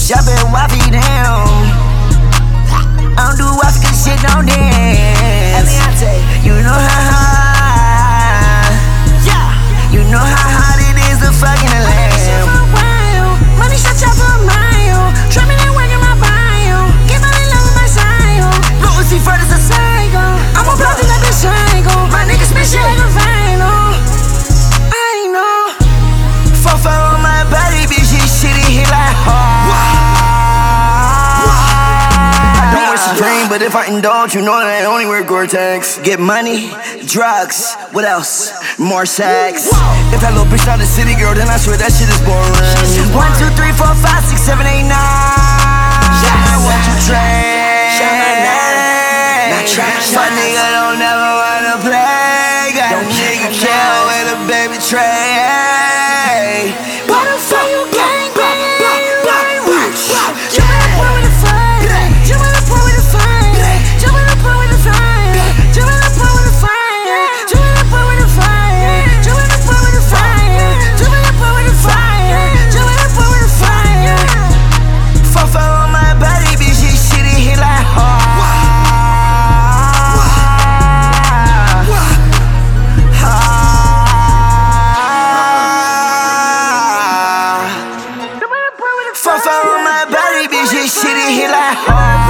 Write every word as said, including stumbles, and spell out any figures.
Drop it, wipe it down. I don't do wife cause shit don't dance. You know how hard, yeah. You know how hard it is to fucking a lamb. Money shot y'all for a mile. Trapping and working my bio. Get money love with my style. Louis C. Fred is a psycho. I'm a block like a psycho. My niggas spit shit like a vinyl. I know. Fuck on my body, bitch, this shit hit like hard. Dream, but if I indulge, you know that I only wear Gore-Tex. Get money, drugs, what else? More sex. If that little bitch not a city girl, then I swear that shit is boring. One, two, three, four, five, six, seven, eight, nine. I want you trade. My nigga don't never wanna play. Got a nigga kill with a baby tray. Why the fuck you gang bang? You better pour with the fire. You better pour with the fire. You better pour with the fire. You better pour with the fire. You better pour with the fire. You better pour with the fire. You better pour with the fire. You better pour with the fire. Fuck on my body, bitch, this shit hit like hard. Fuck on my body, bitch, this shit hit like hard.